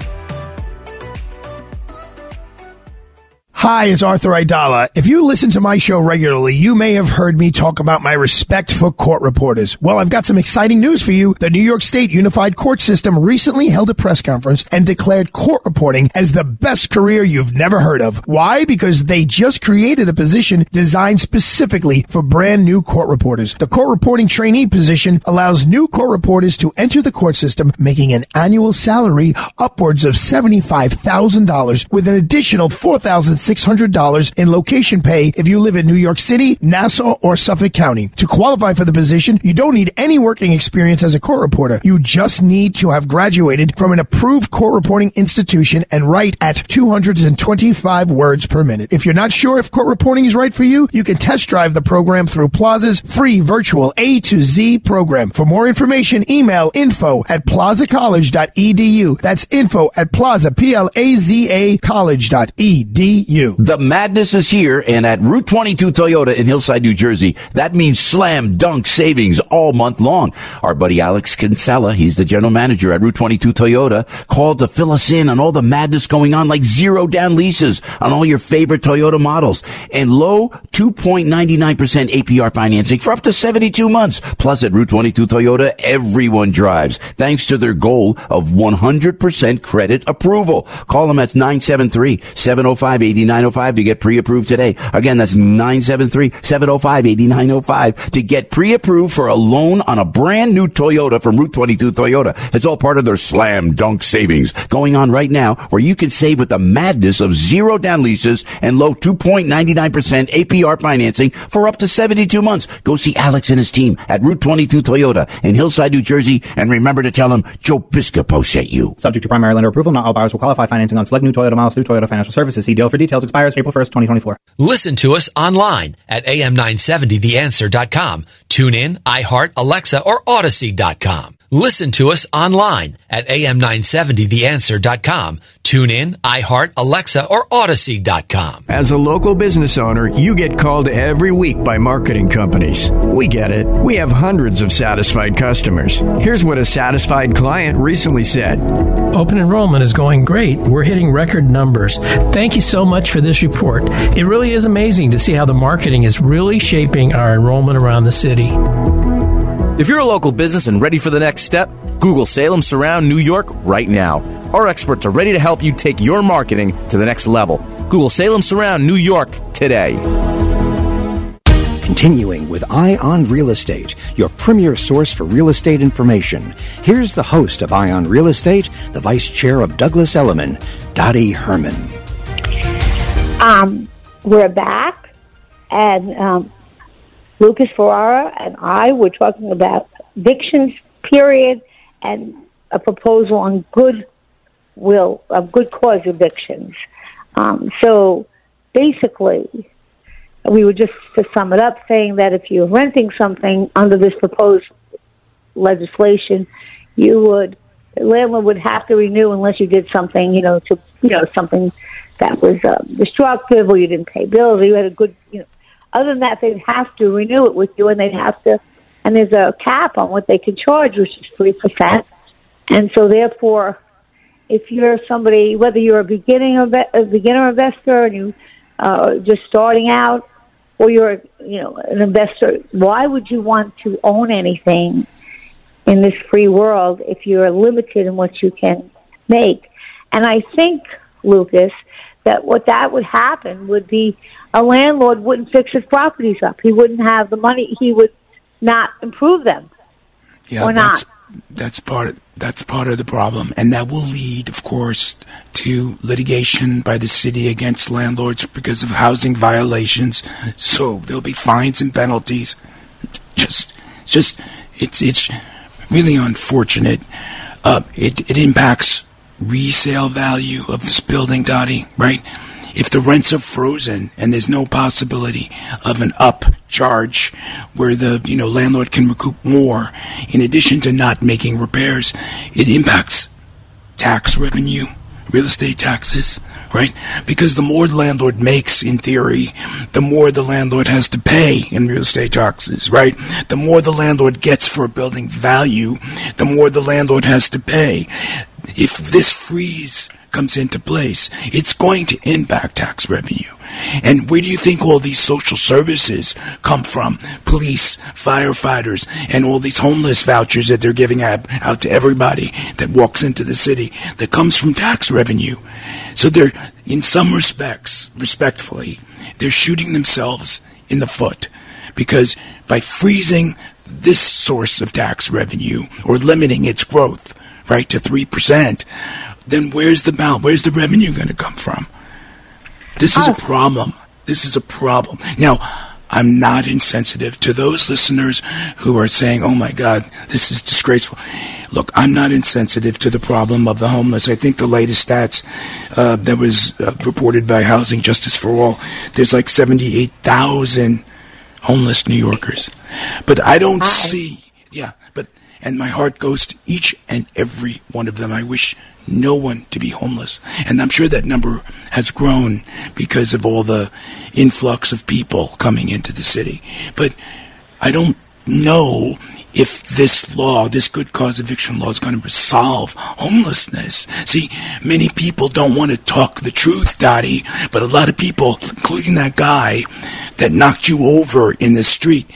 Hi, it's Arthur Aidala. If you listen to my show regularly, you may have heard me talk about my respect for court reporters. Well, I've got some exciting news for you. The New York State Unified Court System recently held a press conference and declared court reporting as the best career you've never heard of. Why? Because they just created a position designed specifically for brand new court reporters. The court reporting trainee position allows new court reporters to enter the court system, making an annual salary upwards of seventy-five thousand dollars with an additional four thousand six hundred dollars in location pay if you live in New York City, Nassau, or Suffolk County. To qualify for the position, you don't need any working experience as a court reporter. You just need to have graduated from an approved court reporting institution and write at two hundred twenty-five words per minute. If you're not sure if court reporting is right for you, you can test drive the program through Plaza's free virtual A to Z program. For more information, email info at plaza college dot e d u. That's info at plaza, P L A Z A, college dot e d u. The madness is here, and at Route twenty-two Toyota in Hillside, New Jersey, that means slam dunk savings all month long. Our buddy Alex Kinsella, he's the general manager at Route twenty-two Toyota, called to fill us in on all the madness going on, like zero down leases on all your favorite Toyota models and low two point nine nine percent A P R financing for up to seventy-two months. Plus, at Route twenty-two Toyota, everyone drives, thanks to their goal of one hundred percent credit approval. Call them at nine seven three, seven oh five, eight nine oh five to get pre-approved today. Again, that's nine seven three, seven oh five, eight nine oh five to get pre-approved for a loan on a brand new Toyota from Route twenty-two Toyota. It's all part of their slam dunk savings going on right now, where you can save with the madness of zero down leases and low two point nine nine percent A P R financing for up to seventy-two months. Go see Alex and his team at Route twenty-two Toyota in Hillside, New Jersey, and remember to tell them Joe Piscopo sent you. Subject to primary lender approval, not all buyers will qualify. Financing on select new Toyota models through Toyota Financial Services. See deal for details. Expires April first, twenty twenty-four. Listen to us online at A M nine seventy the answer dot com. Tune in, iHeart, Alexa, or Odyssey dot com. Listen to us online at A M nine seventy the answer dot com. Tune in, iHeart, Alexa, or Odyssey dot com. As a local business owner, you get called every week by marketing companies. We get it. We have hundreds of satisfied customers. Here's what a satisfied client recently said. Open enrollment is going great. We're hitting record numbers. Thank you so much for this report. It really is amazing to see how the marketing is really shaping our enrollment around the city. If you're a local business and ready for the next step, Google Salem Surround New York right now. Our experts are ready to help you take your marketing to the next level. Google Salem Surround New York today. Continuing with Eye on Real Estate, your premier source for real estate information. Here's the host of Eye on Real Estate, the vice chair of Douglas Elliman, Dottie Herman. Um, we're back, and um, Lucas Ferrara and I were talking about evictions, period, and a proposal on good will, of good cause evictions. Um, so basically, we were just, to sum it up, saying that if you're renting something under this proposed legislation, you would, the landlord would have to renew unless you did something, you know, to, you know, something that was uh, destructive, or you didn't pay bills, or you had a good, you know. Other than that, they'd have to renew it with you, and they'd have to, and there's a cap on what they can charge, which is three percent. And so therefore, if you're somebody, whether you're a beginning a beginner investor and you uh, just starting out, or you're, you know, an investor, why would you want to own anything in this free world if you're limited in what you can make? And I think, Lucas, that what that would happen would be a landlord wouldn't fix his properties up. He wouldn't have the money. He would not improve them. Yeah, or that's, not. That's part of, that's part of the problem. And that will lead, of course, to litigation by the city against landlords because of housing violations. So there'll be fines and penalties. Just, just, it's, it's really unfortunate. Uh, it, it impacts resale value of this building, Dottie, right? If the rents are frozen and there's no possibility of an upcharge where the, you know, landlord can recoup more, in addition to not making repairs, it impacts tax revenue, real estate taxes, right? Because the more the landlord makes, in theory, the more the landlord has to pay in real estate taxes, right? The more the landlord gets for a building's value, the more the landlord has to pay. If this freeze comes into place, it's going to impact tax revenue. And where do you think all these social services come from? Police, firefighters, and all these homeless vouchers that they're giving out, out to everybody that walks into the city, that comes from tax revenue. So they're, in some respects, respectfully, they're shooting themselves in the foot, because by freezing this source of tax revenue or limiting its growth, right, to three percent, then where's the balance? Where's the revenue going to come from? This is a problem. This is a problem. Now, I'm not insensitive to those listeners who are saying, oh my God, this is disgraceful. Look, I'm not insensitive to the problem of the homeless. I think the latest stats uh, that was uh, reported by Housing Justice for All, there's like seventy-eight thousand homeless New Yorkers. But I don't Hi. see, yeah, but, and my heart goes to each and every one of them. I wish no one to be homeless. And I'm sure that number has grown because of all the influx of people coming into the city. But I don't know if this law, this good cause eviction law, is going to resolve homelessness. See, many people don't want to talk the truth, Dottie, but a lot of people, including that guy that knocked you over in the street,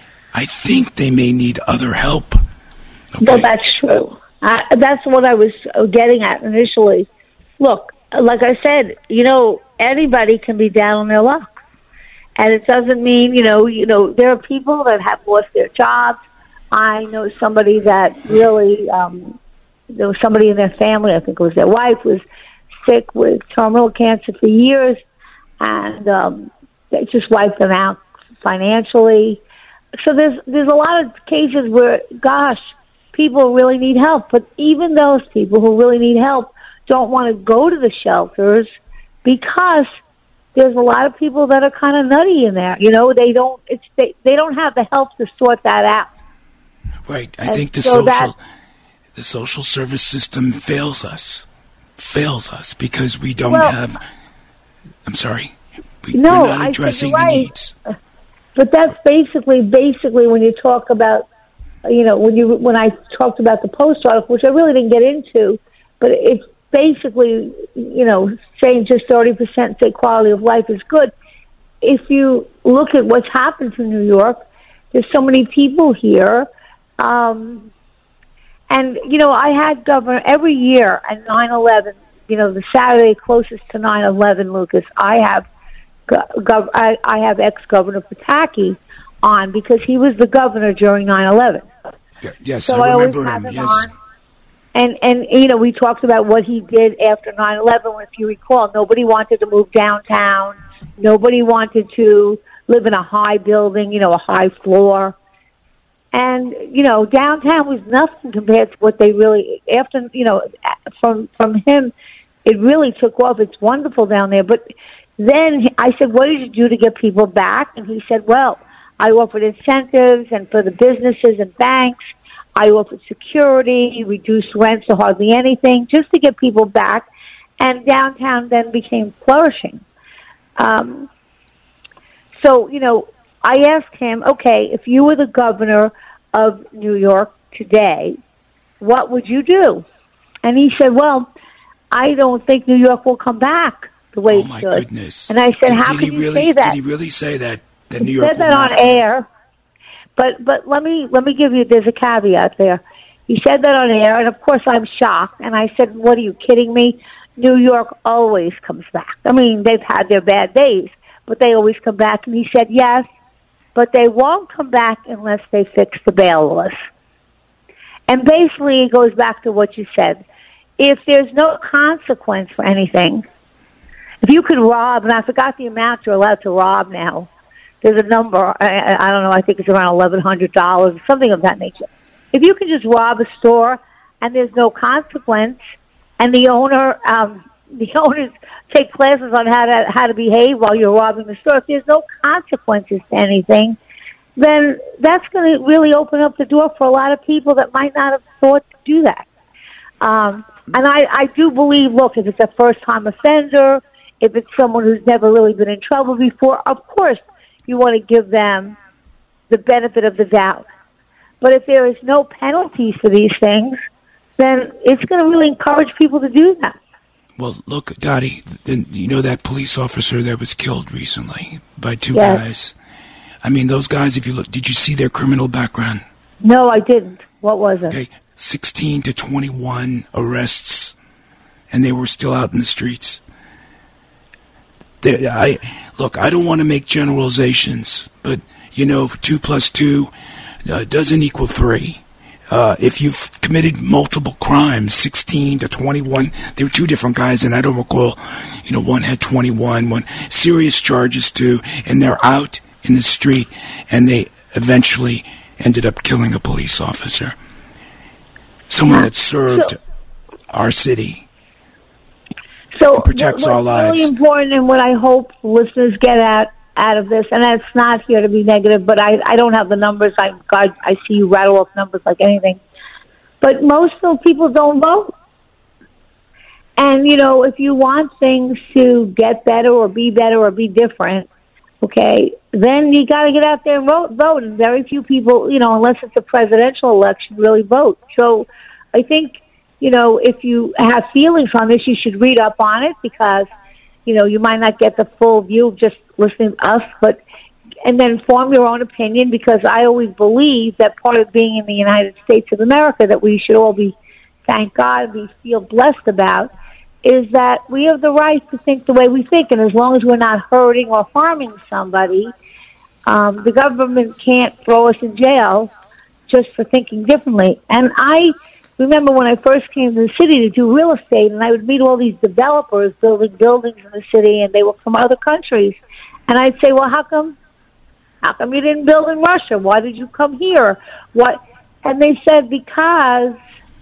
I think they may need other help. Okay? Well, that's true. Uh, that's what I was getting at initially. Look, like I said, you know, anybody can be down on their luck. And it doesn't mean, you know, you know, there are people that have lost their jobs. I know somebody that really, um, there was somebody in their family, I think it was their wife, was sick with terminal cancer for years, and um, they just wiped them out financially. So there's there's a lot of cases where, gosh, people really need help. But even those people who really need help don't want to go to the shelters because there's a lot of people that are kind of nutty in there. You know, they don't it's they, they don't have the help to sort that out. Right. I and think the so social that, the social service system fails us. Fails us because we don't well, have I'm sorry. We, no, we're not addressing I the right. needs. But that's basically basically when you talk about, you know, when you when I talked about the post article, which I really didn't get into, but it's basically, you know, saying just thirty percent say quality of life is good. If you look at what's happened to New York, there's so many people here. Um, and, you know, I had governor every year at nine eleven, you know, the Saturday closest to nine eleven, Lucas, I have gov- I, I have ex-Governor Pataki on because he was the governor during nine eleven. Yes, so I, I remember always have him. him Yes. on. And, and, you know, we talked about what he did after nine eleven. If you recall, nobody wanted to move downtown. Nobody wanted to live in a high building, you know, a high floor. And, you know, downtown was nothing compared to what they really, after, you know, from, from him, it really took off. It's wonderful down there. But then I said, what did you do to get people back? And he said, well, I offered incentives and for the businesses and banks. I offered security, reduced rents to hardly anything, just to get people back. And downtown then became flourishing. Um, so, you know, I asked him, okay, if you were the governor of New York today, what would you do? And he said, well, I don't think New York will come back the way Oh it my should. goodness! And I said, Did- how did can he you really, say that? Did he really say that? That New He York said will that on not- air, but but let me let me give you. There's a caveat there. He said that on air, and of course I'm shocked. And I said, "What are you kidding me? New York always comes back. I mean, they've had their bad days, but they always come back. And he said, yes, but they won't come back unless they fix the bail laws. And basically, it goes back to what you said. If there's no consequence for anything, if you could rob, and I forgot the amount you're allowed to rob now. There's a number, I, I don't know, I think it's around eleven hundred dollars, something of that nature. If you can just rob a store and there's no consequence, and the owner, um, the owners take classes on how to how to behave while you're robbing the store, if there's no consequences to anything, then that's going to really open up the door for a lot of people that might not have thought to do that. Um, and I, I do believe, look, if it's a first-time offender, if it's someone who's never really been in trouble before, of course you want to give them the benefit of the doubt. But if there is no penalties for these things, then it's going to really encourage people to do that. Well, look, Dottie, then you know that police officer that was killed recently by two Yes. guys? I mean, those guys, if you look, did you see their criminal background? No, I didn't. What was it? Okay, sixteen to twenty-one arrests, and they were still out in the streets. They, I look, I don't want to make generalizations, but, you know, two plus two uh, doesn't equal three. Uh, if you've committed multiple crimes, sixteen to twenty-one, there were two different guys, and I don't recall, you know, one had twenty-one, one serious charges too, and they're out in the street, and they eventually ended up killing a police officer. Someone that served our city. So and protects what, our lives. What's really important, and what I hope listeners get out out of this, and that's not here to be negative, but I, I don't have the numbers. I God, I see you rattle off numbers like anything. But most of the people don't vote. And, you know, if you want things to get better or be better or be different, okay, then you got to get out there and vote, vote. And very few people, you know, unless it's a presidential election, really vote. So I think, you know, if you have feelings on this, you should read up on it, because, you know, you might not get the full view of just listening to us, but and then form your own opinion, because I always believe that part of being in the United States of America that we should all be, thank God, we feel blessed about, is that we have the right to think the way we think, and as long as we're not hurting or harming somebody, um, the government can't throw us in jail just for thinking differently. And I remember when I first came to the city to do real estate, and I would meet all these developers building buildings in the city, and they were from other countries. And I'd say, well, how come, how come you didn't build in Russia? Why did you come here? What? And they said, because,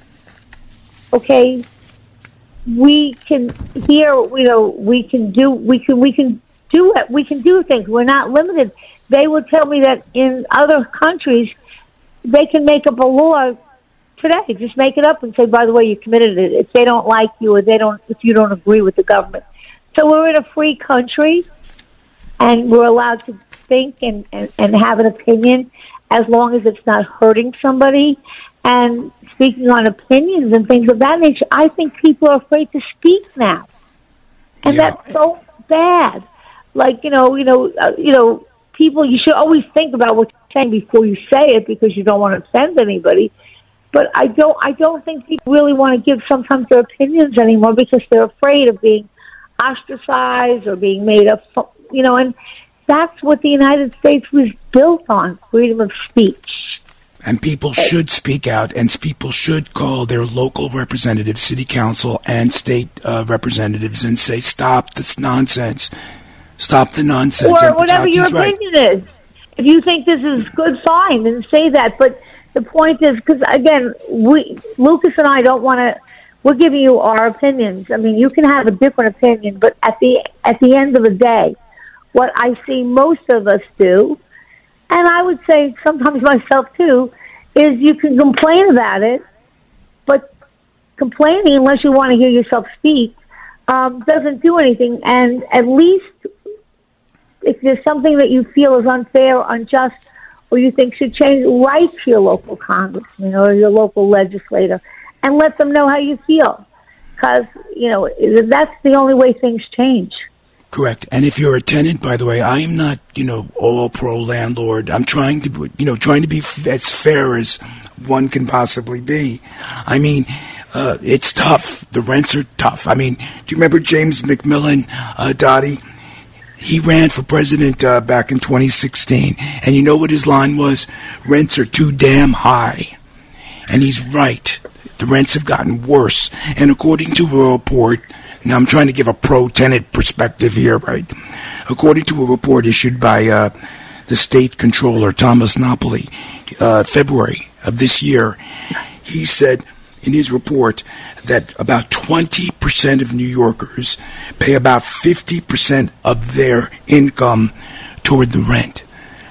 okay, we can here, you know, we can do, we can, we can do it. We can do things. We're not limited. They would tell me that in other countries, they can make up a law today. Just make it up and say, by the way, you committed it. If they don't like you, or they don't, if you don't agree with the government. So we're in a free country, and we're allowed to think and, and, and have an opinion as long as it's not hurting somebody. And speaking on opinions and things of that nature, I think people are afraid to speak now. And Yeah. that's so bad. Like, you know, you know, uh, you know, people, you should always think about what you're saying before you say it, because you don't want to offend anybody. But I don't, I don't think people really want to give sometimes their opinions anymore, because they're afraid of being ostracized or being made up, you know, and that's what the United States was built on, freedom of speech. And people should speak out, and people should call their local representatives, city council, and state uh, representatives, and say, stop this nonsense. Stop the nonsense. Or And whatever your Pataki's right. opinion is. If you think this is good, fine, then say that. But the point is, because, again, we, Lucas and I don't want to, we're giving you our opinions. I mean, you can have a different opinion, but at the at the end of the day, what I see most of us do, and I would say sometimes myself too, is you can complain about it, but complaining, unless you want to hear yourself speak, um, doesn't do anything. And at least if there's something that you feel is unfair or unjust, or you think should change, write to your local congressman or your local legislator and let them know how you feel. Because, you know, that's the only way things change. Correct. And if you're a tenant, by the way, I am not, you know, all pro landlord. I'm trying to, you know, trying to be f- as fair as one can possibly be. I mean, uh, it's tough. The rents are tough. I mean, do you remember James McMillan, uh, Dottie? He ran for president uh, back in twenty sixteen, and you know what his line was? Rents are too damn high. And he's right. The rents have gotten worse. And according to a report, now I'm trying to give a pro-tenant perspective here, right? According to a report issued by uh, the state controller, Thomas Napoli, uh, February of this year, he said in his report that about twenty percent of New Yorkers pay about fifty percent of their income toward the rent.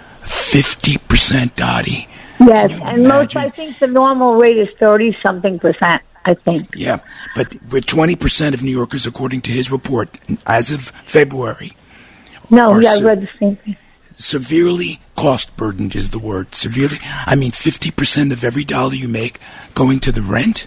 fifty percent, Dottie. Yes, and most, I think the normal rate is thirty-something percent, I think. Yeah, but with twenty percent of New Yorkers, according to his report, as of February. No, yeah, I read the same thing. Severely cost-burdened is the word. Severely, I mean fifty percent of every dollar you make going to the rent.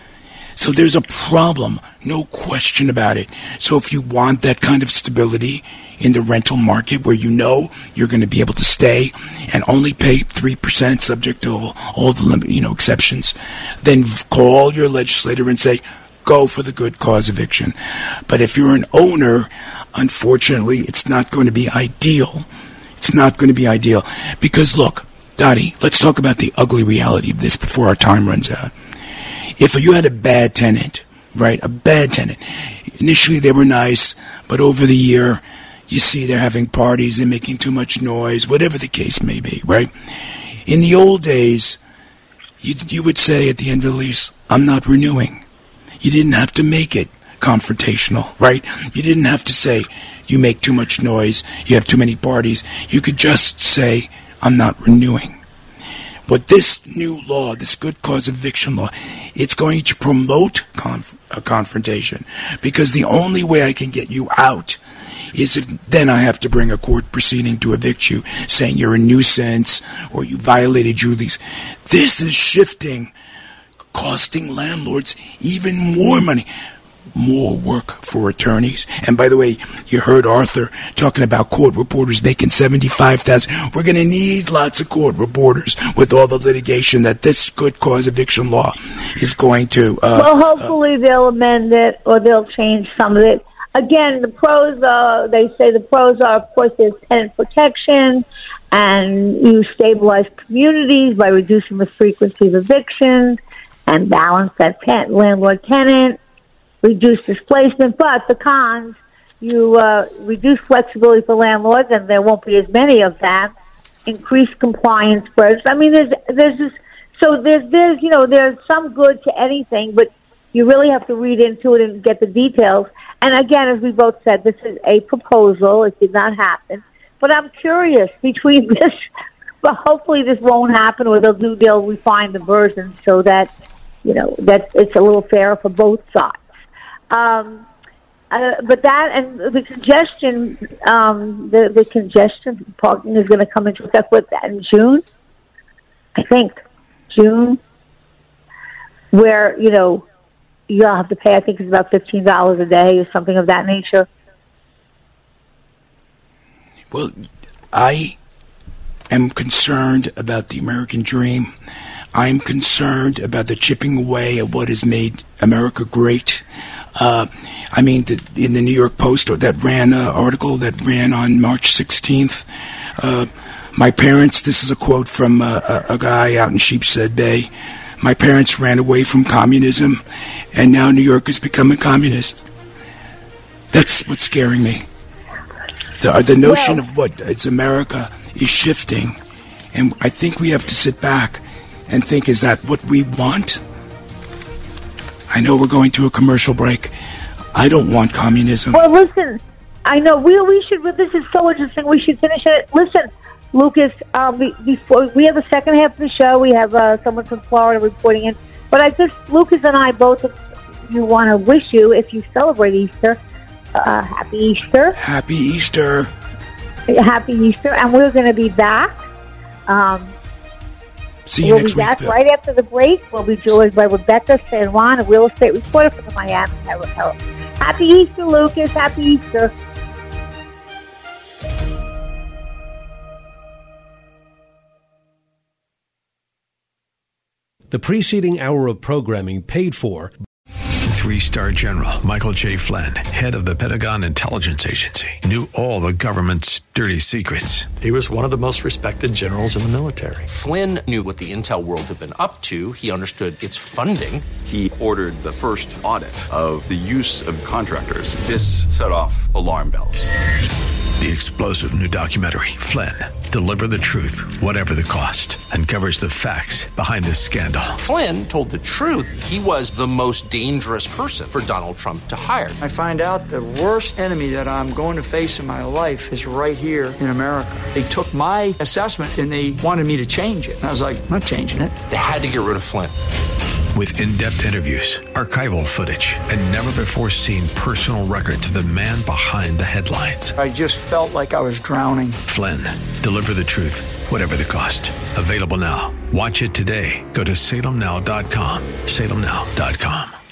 So there's a problem, no question about it. So if you want that kind of stability in the rental market where you know you're going to be able to stay and only pay three percent subject to all, all the limit, you know, exceptions, then call your legislator and say, go for the good cause eviction. But if you're an owner, unfortunately, it's not going to be ideal. It's not going to be ideal. Because, look, Dottie, let's talk about the ugly reality of this before our time runs out. If you had a bad tenant, right, a bad tenant, initially they were nice, but over the year, you see they're having parties, they're making too much noise, whatever the case may be, right? In the old days, you, you would say at the end of the lease, I'm not renewing. You didn't have to make it confrontational, right? You didn't have to say, you make too much noise, you have too many parties. You could just say, I'm not renewing. But this new law, this good cause eviction law, it's going to promote conf- a confrontation, because the only way I can get you out is if then I have to bring a court proceeding to evict you, saying you're a nuisance or you violated your lease. This is shifting, costing landlords even more money. More work for attorneys. And by the way, you heard Arthur talking about court reporters making seventy-five thousand dollars. We're going to need lots of court reporters with all the litigation that this good cause eviction law is going to... Uh, well, hopefully uh, they'll amend it or they'll change some of it. Again, the pros are, they say the pros are, of course, there's tenant protection, and you stabilize communities by reducing the frequency of evictions and balance that ten- landlord-tenant. Reduce displacement, but the cons, you uh, reduce flexibility for landlords, and there won't be as many of them. Increase compliance spreads. I mean, there's there's just so there's there's you know there's some good to anything, but you really have to read into it and get the details. And again, as we both said, this is a proposal; it did not happen. But I'm curious between this, but hopefully this won't happen, or they'll do they'll refine the version so that you know that it's a little fairer for both sides. Um, uh, but that and the congestion, um, the, the congestion parking is going to come into effect with that in June, I think, June, where, you know, you'll have to pay, I think it's about fifteen dollars a day or something of that nature. Well, I am concerned about the American dream. I'm concerned about the chipping away at what has made America great. Uh, I mean, the, in the New York Post, or that ran uh, article that ran on March sixteenth, uh, my parents, this is a quote from uh, a, a guy out in Sheepshead Bay, my parents ran away from communism, and now New York has become a communist. That's what's scaring me. The, the notion well, of what it's America is shifting, and I think we have to sit back and think, is that what we want? I know we're going to a commercial break. I don't want communism. Well, listen, I know we we should. This is so interesting. We should finish it. Listen, Lucas. Um, before we have the second half of the show, we have uh, someone from Florida reporting in. But I just, Lucas and I both, you want to wish you, if you celebrate Easter, uh, happy Easter. Happy Easter. Happy Easter, and we're going to be back. Um, See you we'll next be back week, right after the break. We'll be joined by Rebecca San Juan, a real estate reporter from the Miami Herald. Happy Easter, Lucas. Happy Easter. The preceding hour of programming paid for. Three-star General Michael J. Flynn, head of the Pentagon Intelligence Agency, knew all the government's dirty secrets. He was one of the most respected generals in the military. Flynn knew what the intel world had been up to. He understood its funding. He ordered the first audit of the use of contractors. This set off alarm bells. The explosive new documentary, Flynn, Deliver the Truth, Whatever the Cost, uncovers the facts behind this scandal. Flynn told the truth. He was the most dangerous person for Donald Trump to hire. I find out the worst enemy that I'm going to face in my life is right here in America. They took my assessment and they wanted me to change it. And I was like, I'm not changing it. They had to get rid of Flynn. With in-depth interviews, archival footage, and never-before-seen personal records of the man behind the headlines. I just felt like I was drowning. Flynn, Deliver the Truth, Whatever the Cost. Available now. Watch it today. Go to salem now dot com. salem now dot com.